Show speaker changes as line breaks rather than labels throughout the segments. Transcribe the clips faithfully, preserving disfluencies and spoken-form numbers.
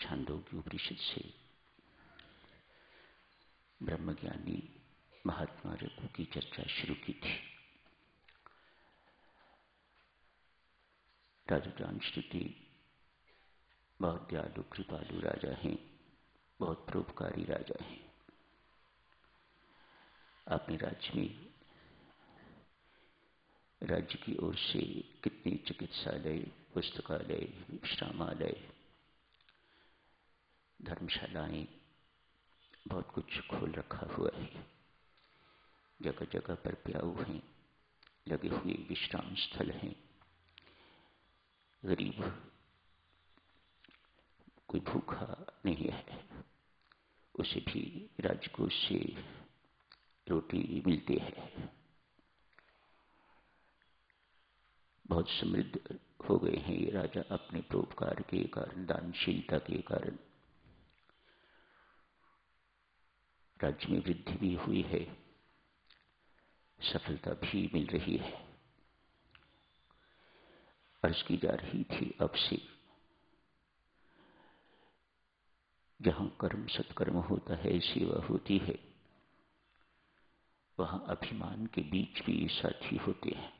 छांदोग्य उपनिषद से ब्रह्मज्ञानी महात्मा रघु की चर्चा शुरू की थी। राजा जामश्रुति बहुत दयालु कृपालु राजा हैं, बहुत परोपकारी राजा हैं। अपने राज्य में राज्य की ओर से कितने चिकित्सालय, पुस्तकालय, विश्रामालय, धर्मशालाएं, बहुत कुछ खोल रखा हुआ है। जगह जगह पर प्याऊ हैं, लगे हुए विश्राम स्थल हैं। गरीब कोई भूखा नहीं है, उसे भी राजकोष से रोटी मिलती है। बहुत समृद्ध हो गए हैं ये राजा अपने परोपकार के कारण, दानशीलता के कारण। राज्य में वृद्धि भी हुई है, सफलता भी मिल रही है। अर्ज की जा रही थी अब से, जहां कर्म सत्कर्म होता है, सेवा होती है, वहां अभिमान के बीच भी साथी होते हैं।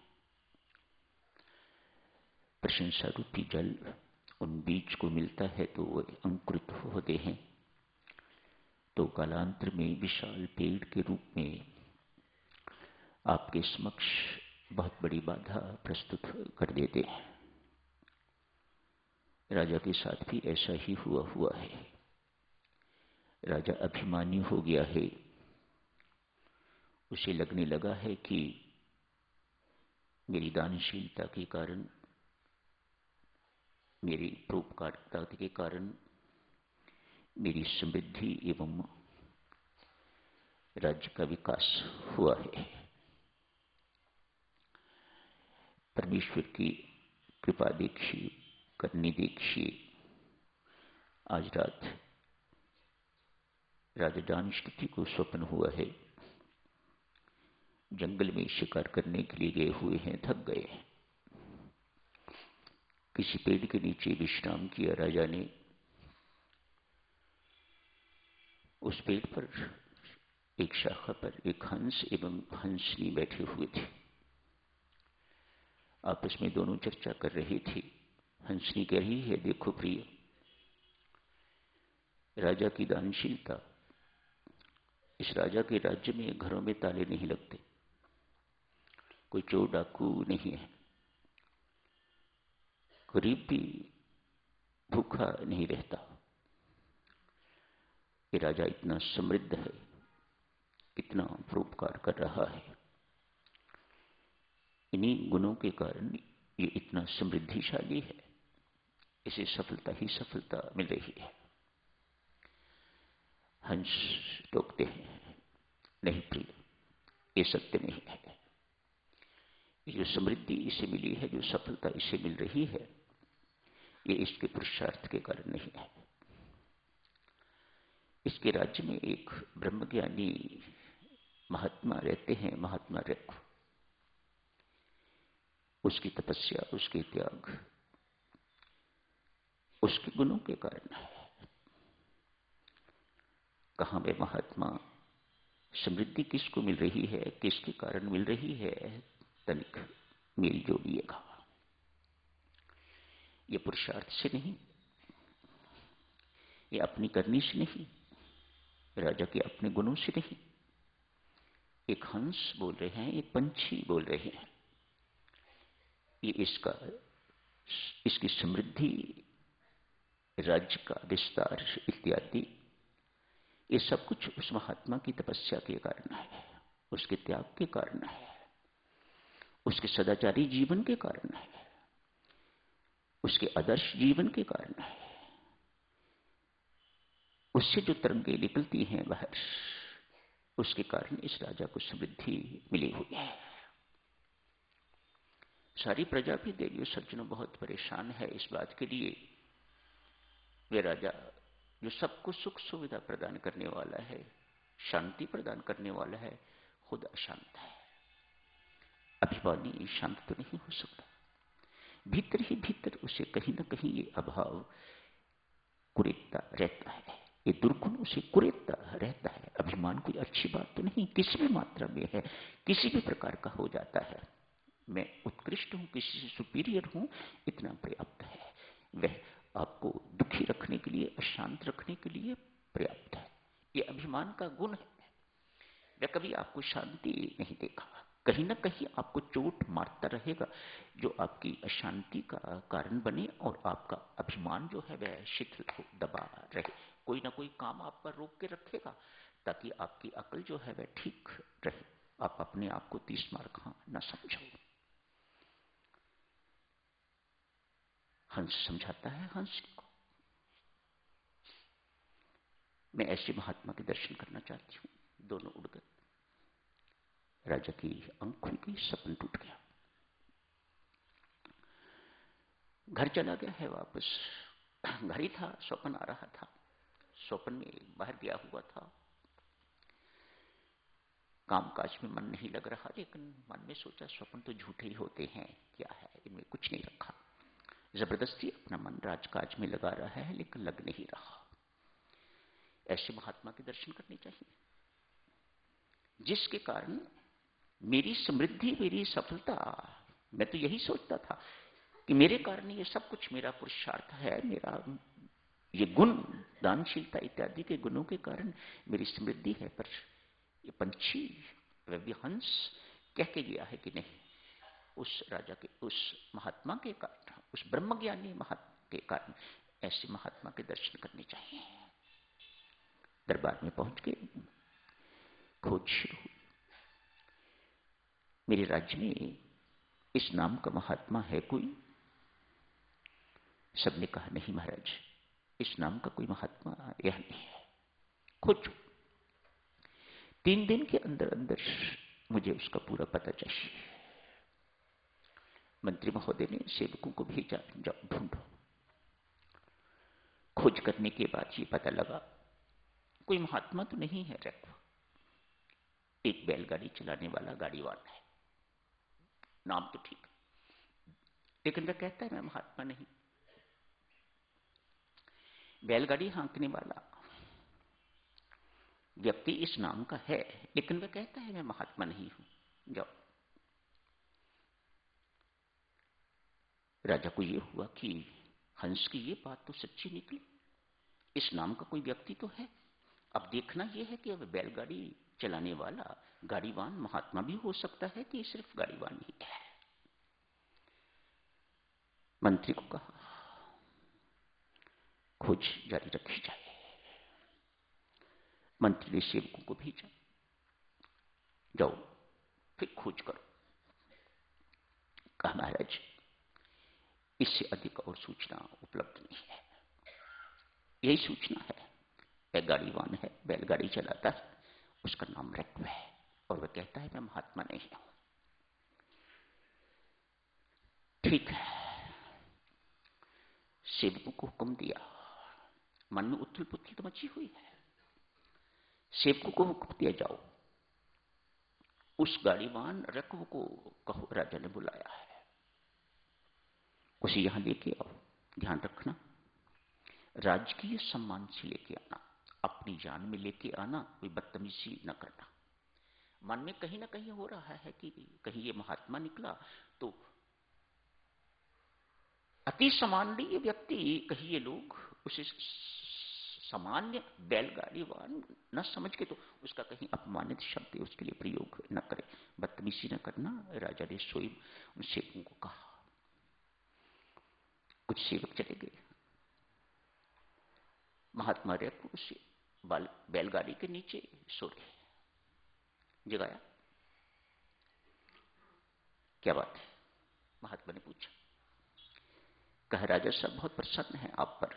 प्रशंसा रूपी जल उन बीज को मिलता है तो वे अंकुरित होते हैं, तो कालांतर में विशाल पेड़ के रूप में आपके समक्ष बहुत बड़ी बाधा प्रस्तुत कर देते हैं। राजा के साथ भी ऐसा ही हुआ हुआ है। राजा अभिमानी हो गया है। उसे लगने लगा है कि मेरी दानशीलता के कारण, मेरी परोपकारिता के कारण मेरी समृद्धि एवं राज्य का विकास हुआ है। परमेश्वर की कृपा देखिए, करनी देखिए। आज रात राजा जामश्रुति को स्वप्न हुआ है, जंगल में शिकार करने के लिए गए हुए हैं, थक गए हैं। किसी पेड़ के नीचे विश्राम किया राजा ने। उस पेड़ पर एक शाखा पर एक हंस एवं हंसनी बैठे हुए थे। आपस में दोनों चर्चा कर रहे थे। हंसनी कह रही है, देखो प्रिय, राजा की दानशीलता, इस राजा के राज्य में घरों में ताले नहीं लगते, कोई चोर डाकू नहीं है, गरीब भी भूखा नहीं रहता। ये राजा इतना समृद्ध है, इतना परोपकार कर रहा है, इन्हीं गुणों के कारण ये इतना समृद्धिशाली है, इसे सफलता ही सफलता मिल रही है। हंस टोकते हैं, नहीं प्रिय, ये सत्य नहीं है। ये जो समृद्धि इसे मिली है, जो सफलता इसे मिल रही है, ये इसके पुरुषार्थ के कारण नहीं है। इसके राज्य में एक ब्रह्मज्ञानी महात्मा रहते हैं, महात्मा रघु। उसकी तपस्या, उसके त्याग, उसके गुणों के कारण है। कहां वे महात्मा, समृद्धि किसको मिल रही है, किसके कारण मिल रही है, तनिक मेल जोड़िएगा। ये पुरुषार्थ से नहीं, ये अपनी करनी से नहीं, राजा के अपने गुणों से नहीं। एक हंस बोल रहे हैं, एक पंछी बोल रहे हैं, ये इसका, इसकी समृद्धि, राज्य का विस्तार इत्यादि, ये सब कुछ उस महात्मा की तपस्या के कारण है, उसके त्याग के कारण है, उसके सदाचारी जीवन के कारण है, उसके आदर्श जीवन के कारण है। उससे जो तरंगें निकलती हैं बाहर, उसके कारण इस राजा को समृद्धि मिली हुई है। सारी प्रजा भी, देवियों सज्जनों, बहुत परेशान है इस बात के लिए। वे राजा जो सबको सुख सुविधा प्रदान करने वाला है, शांति प्रदान करने वाला है, खुद अशांत है। अभिमानी शांत तो नहीं हो सकता। भीतर ही भीतर उसे कहीं ना कहीं ये अभाव कुरेदता रहता है, ये दुर्गुणों से कुरेदता रहता है। अभिमान कोई अच्छी बात तो नहीं, किसी भी मात्रा में है, किसी भी प्रकार का हो जाता है। मैं उत्कृष्ट हूं, किसी से सुपीरियर हूं, इतना पर्याप्त है। वह आपको दुखी रखने के लिए, अशांत रखने के लिए पर्याप्त है। यह अभिमान का गुण है। वह कभी आपको शांति नहीं देगा, कहीं ना कहीं आपको चोट मारता रहेगा, जो आपकी अशांति का कारण बने और आपका अभिमान जो है वह शिथिल हो, दबा रहे। कोई ना कोई काम आप पर रोक के रखेगा ताकि आपकी अकल जो है वह ठीक रहे, आप अपने आप को तीस मार खा न समझो। हंस समझाता है हंस को। मैं ऐसे महात्मा के दर्शन करना चाहती हूं। दोनों उड़ गए, राजा की आंख खुल गई, सपन टूट गया, घर चला गया है वापस। घर ही था, स्वप्न आ रहा था, स्वप्न में बाहर गया हुआ था, कामकाज में मन नहीं लग रहा, लेकिन मन में सोचा स्वप्न तो झूठे ही होते हैं, क्या है इनमें, कुछ नहीं रखा। जबरदस्ती अपना मन राजकाज में लगा रहा है, लेकिन लग नहीं रहा। ऐसे महात्मा के दर्शन करने चाहिए, जिसके कारण मेरी समृद्धि, मेरी सफलता, मैं तो यही सोचता था कि मेरे कारण ये सब कुछ, मेरा पुरुषार्थ है, मेरा ये गुण, दानशीलता इत्यादि के गुणों के कारण मेरी समृद्धि है। पर ये पंछी, वह भी हंस कह के गया है कि नहीं, उस राजा के, उस महात्मा के कारण, उस ब्रह्मज्ञानी महात्मा के कारण ऐसे महात्मा के दर्शन करने चाहिए। दरबार में पहुंच के खोज शुरू हुई। मेरे राज्य में इस नाम का महात्मा है कोई? सबने कहा नहीं महाराज, इस नाम का कोई महात्मा यह नहीं है। खोजो। तीन दिन के अंदर अंदर मुझे उसका पूरा पता चाहिए। मंत्री महोदय ने सेवकों को भेजा, जाओ ढूंढो। खोज करने के बाद ये पता लगा कोई महात्मा तो नहीं है, रखो एक बैलगाड़ी चलाने वाला गाड़ीवान है, नाम तो ठीक, लेकिन वह कहता है मैं महात्मा नहीं। बैलगाड़ी हाँकने वाला व्यक्ति इस नाम का है, लेकिन वह कहता है मैं महात्मा नहीं हूं। जाओ। राजा को यह हुआ कि हंस की ये बात तो सच्ची निकली, इस नाम का कोई व्यक्ति तो है। अब देखना यह है कि अब बैलगाड़ी चलाने वाला गाड़ीवान महात्मा भी हो सकता है कि सिर्फ गाड़ीवान ही है। मंत्री को कहा खोज जारी रखी जाए। मंत्री ने सेवकों को भेजा, जाओ फिर खोज करो। कहा महाराज इससे अधिक और सूचना उपलब्ध नहीं है, यही सूचना है। वह गाड़ीवान है, बैलगाड़ी चलाता है, उसका नाम रत्व है, और वह कहता है मैं महात्मा नहीं हूं। ठीक है, सेवकों को हुक्म दिया। मन में उथल पुथल तो मची हुई है। सेवकों को हुक्म दिया, जाओ उस गाड़ीवान रत्व को कहो राजा ने बुलाया है, उसे यहां लेके आओ। ध्यान रखना, राजकीय सम्मान से लेके आना, अपनी जान में लेके आना, कोई बदतमीजी न करना। मन में कहीं ना कहीं हो रहा है कि कहीं ये महात्मा निकला तो अति सामान्य व्यक्ति, कहीं ये लोग उसे सामान्य बैलगाड़ीवान न समझ के तो उसका कहीं अपमानित शब्द उसके लिए प्रयोग न करे, बदतमीजी न करना। राजा ने स्वयं उन सेवकों को कहा। कुछ सेवक चले गए, महात्मा रेप उसे बैलगाड़ी के नीचे सो रहे। जगाया, क्या बात है? महात्मा ने पूछा। कहा राजा साहब बहुत प्रसन्न है आप पर,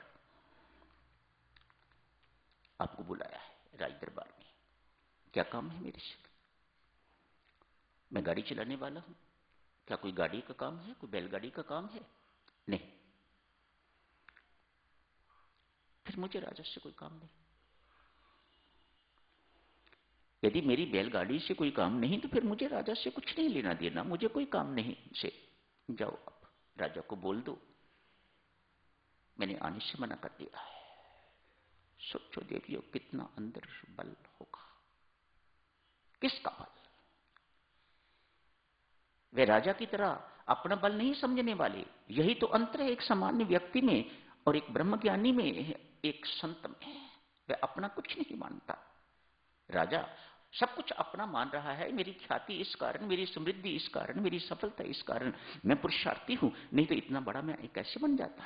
आपको बुलाया है राज दरबार में। क्या काम है मेरे से? मैं गाड़ी चलाने वाला हूं, क्या कोई गाड़ी का काम है, कोई बैलगाड़ी का काम है? नहीं। फिर मुझे राजा से कोई काम नहीं। यदि मेरी बैलगाड़ी से कोई काम नहीं तो फिर मुझे राजा से कुछ नहीं लेना देना, मुझे कोई काम नहीं से। जाओ आप राजा को बोल दो मैंने आने से मना कर दिया है। सोचो देवियों, कितना अंदर बल होगा, किसका बल। वे राजा की तरह अपना बल नहीं समझने वाले। यही तो अंतर है एक सामान्य व्यक्ति में और एक ब्रह्मज्ञानी में, एक संत में। वे अपना कुछ नहीं मानता। राजा सब कुछ अपना मान रहा है, मेरी ख्याति इस कारण, मेरी समृद्धि इस कारण, मेरी सफलता इस कारण, मैं पुरुषार्थी हूं, नहीं तो इतना बड़ा मैं कैसे बन जाता।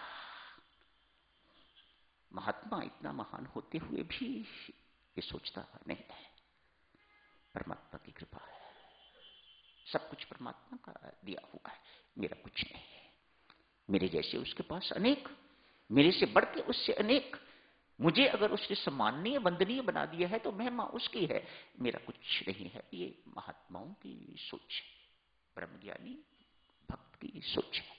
महात्मा इतना महान होते हुए भी ये सोचता नहीं है। परमात्मा की कृपा है, सब कुछ परमात्मा का दिया हुआ है, मेरा कुछ नहीं है। मेरे जैसे उसके पास अनेक, मेरे से बढ़ के उससे अनेक। मुझे अगर उसने सम्माननीय वंदनीय बना दिया है तो महिमा उसकी है, मेरा कुछ नहीं है। ये महात्माओं की सोच है, ब्रह्मज्ञानी भक्त की सोच है।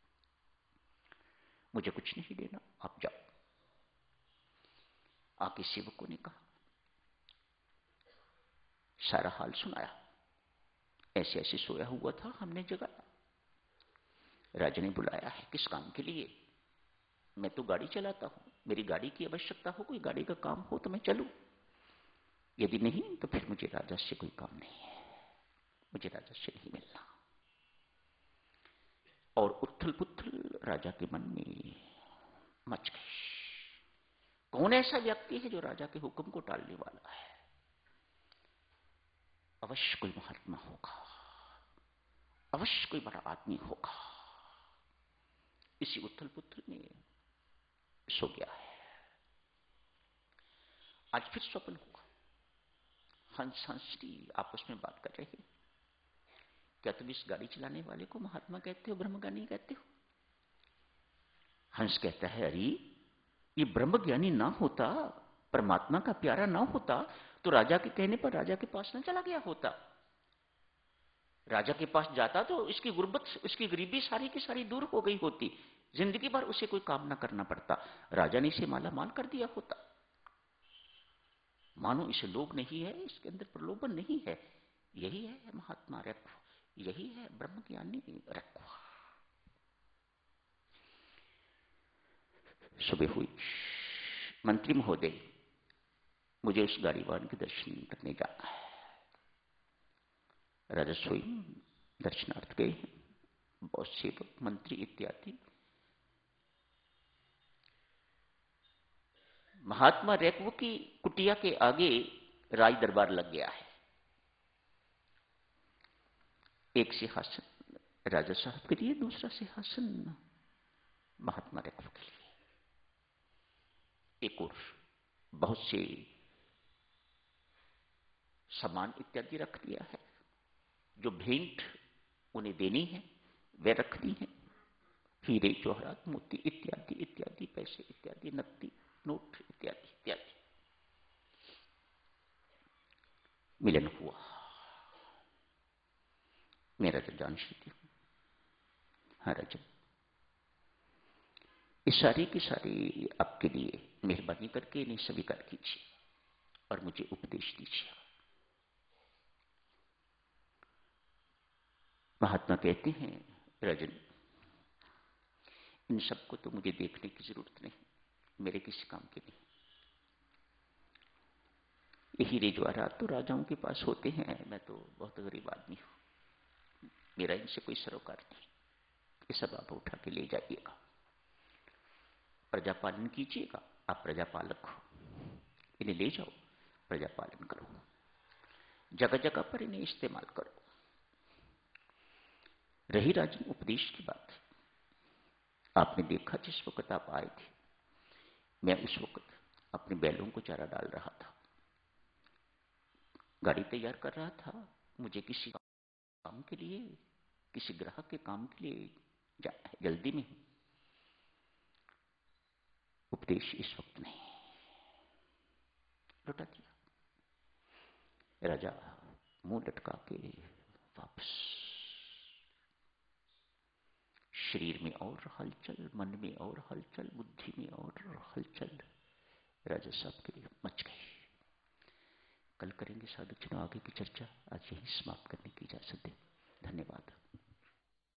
मुझे कुछ नहीं देना, आप जाओ। आके सेवकों ने कहा, सारा हाल सुनाया, ऐसे ऐसे सोया हुआ था, हमने जगाया। राजा ने बुलाया है, किस काम के लिए? मैं तो गाड़ी चलाता हूं, मेरी गाड़ी की आवश्यकता हो, कोई गाड़ी का काम हो तो मैं चलूं, यदि नहीं तो फिर मुझे राजा से कोई काम नहीं है, मुझे राजा से नहीं मिलना। और उथल पुथल राजा के मन में मच गई। कौन ऐसा व्यक्ति है जो राजा के हुक्म को टालने वाला है? अवश्य कोई महात्मा होगा, अवश्य कोई बड़ा आदमी होगा। इसी उथल पुथल में सो गया है। आज फिर स्वप्न हुआ, हंस हंसती आपस में बात कर रहे हैं। क्या तुम इस गाड़ी चलाने वाले को महात्मा कहते हो, ब्रह्मज्ञानी कहते हो? हंस कहता है, अरे ये ब्रह्मज्ञानी ना होता, परमात्मा का प्यारा ना होता तो राजा के कहने पर राजा के पास ना चला गया होता। राजा के पास जाता तो इसकी गुर्बत, इसकी गरीबी सारी की सारी दूर हो गई होती, जिंदगी भर उसे कोई काम ना करना पड़ता, राजा ने इसे माला माल कर दिया होता। मानो इसे लोभ नहीं है, इसके अंदर प्रलोभन नहीं है। यही है महात्मा रखो, यही है ब्रह्मज्ञानी रखो। सुबह हुई, मंत्री महोदय मुझे उस गाड़ीवान के दर्शन करने जाना है। राजा स्वयं दर्शनार्थ गए, बहुत सेवक मंत्री इत्यादि। महात्मा रेकवो की कुटिया के आगे राज दरबार लग गया है। एक सिंहासन राजा साहब के लिए, दूसरा सिंहासन महात्मा रेकवो के लिए। एक और बहुत से सामान इत्यादि रख दिया है, जो भेंट उन्हें देनी है वे रखनी है। हीरे जवाहरात मोती इत्यादि इत्यादि, पैसे इत्यादि, नकदी नोट इत्यादि इत्यादि। मिलन हुआ। मेरा तो जान श्रुति हूं। हाँ राजा, इस सारी की सारी आपके लिए मेहरबानी करके इन्हें स्वीकार कीजिए और मुझे उपदेश दीजिए। महात्मा कहते हैं, राजन इन सबको तो मुझे देखने की जरूरत नहीं, मेरे किसी काम के नहीं। ये हीरे जवाहरात तो राजाओं के पास होते हैं, मैं तो बहुत गरीब आदमी हूं, मेरा इनसे कोई सरोकार नहीं। ये सब आप उठा के ले जाइएगा, प्रजापालन कीजिएगा। आप प्रजापालक हो, इन्हें ले जाओ, प्रजापालन करो, जगह जगह पर इन्हें इस्तेमाल करो। रही राजन उपदेश की बात, आपने देखा जिस वक्त आप आए थे, मैं उस वक्त अपने बैलों को चारा डाल रहा था, गाड़ी तैयार कर रहा था। मुझे किसी काम के लिए, किसी ग्राहक के काम के लिए जाना है, जल्दी में हूं। उपदेश इस वक्त नहीं, लौटा दिया। राजा मुंह लटका के वापस। शरीर में और हलचल, मन में और हलचल, बुद्धि में और हलचल राजा साहब के लिए मच गई। कल करेंगे साधु चुनाव आगे की चर्चा, आज यही समाप्त करने की इजाजत दें। धन्यवाद।